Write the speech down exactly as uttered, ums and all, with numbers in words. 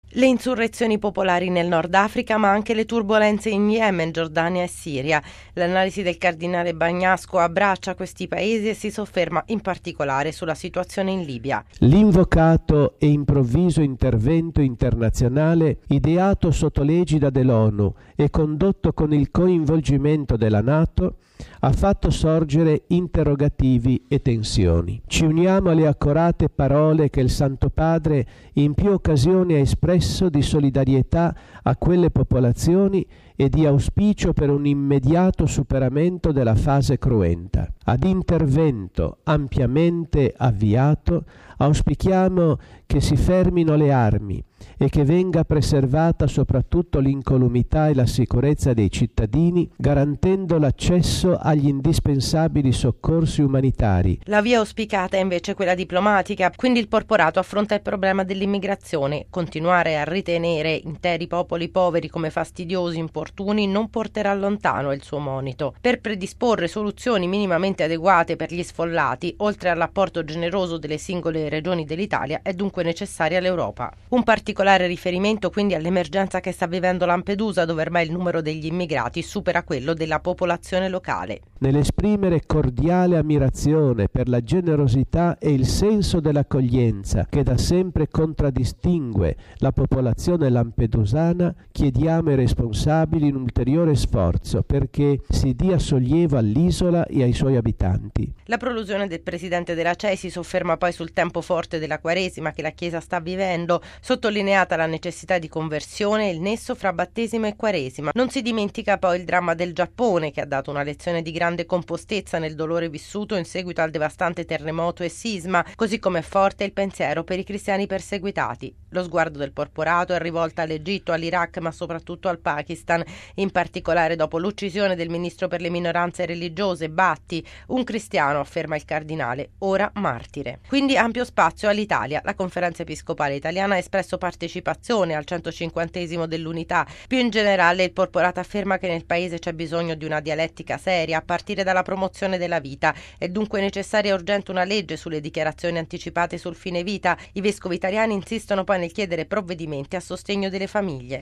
Le insurrezioni popolari nel Nord Africa, ma anche le turbolenze in Yemen, Giordania e Siria. L'analisi del cardinale Bagnasco abbraccia questi paesi e si sofferma in particolare sulla situazione in Libia. L'invocato e improvviso intervento internazionale, ideato sotto l'egida dell'ONU e condotto con il coinvolgimento della NATO, ha fatto sorgere interrogativi e tensioni. Ci uniamo alle accorate parole che il Santo Padre in più occasioni ha espresso di solidarietà a quelle popolazioni e di auspicio per un immediato superamento della fase cruenta. Ad intervento ampiamente avviato, auspichiamo che si fermino le armi e che venga preservata soprattutto l'incolumità e la sicurezza dei cittadini, garantendo l'accesso agli indispensabili soccorsi umanitari. La via auspicata è invece quella diplomatica, quindi il porporato affronta il problema dell'immigrazione. Continuare a ritenere interi popoli poveri come fastidiosi, importuni, non porterà lontano il suo monito. Per predisporre soluzioni minimamente adeguate per gli sfollati, oltre all'apporto generoso delle singole regioni dell'Italia, è dunque necessaria l'Europa. Un particolare riferimento quindi all'emergenza che sta vivendo Lampedusa, dove ormai il numero degli immigrati supera quello della popolazione locale. Nell'esprimere cordiale ammirazione per la generosità e il senso dell'accoglienza che da sempre contraddistingue la popolazione lampedusana, chiediamo ai responsabili un ulteriore sforzo perché si dia sollievo all'isola e ai suoi abitanti. La prolusione del presidente della C E I si sofferma poi sul tempo forte della Quaresima che la Chiesa sta vivendo, sottolineata la necessità di conversione e il nesso fra battesimo e Quaresima. Non si dimentica poi il dramma del Giappone, che ha dato una lezione di grande compostezza nel dolore vissuto in seguito al devastante terremoto e sisma, così come è forte il pensiero per i cristiani perseguitati. Lo sguardo del porporato è rivolto all'Egitto, all'Iraq, ma soprattutto al Pakistan, in particolare dopo l'uccisione del ministro per le minoranze religiose Bhatti, un cristiano, afferma il cardinale, ora martire. Quindi ampio spazio all'Italia. La Conferenza Episcopale Italiana ha espresso partecipazione al centocinquantesimo dell'Unità. Più in generale il porporato afferma che nel paese c'è bisogno di una dialettica seria a partire dalla promozione della vita. È dunque necessaria e urgente una legge sulle dichiarazioni anticipate sul fine vita. I vescovi italiani insistono poi nel chiedere provvedimenti a sostegno delle famiglie.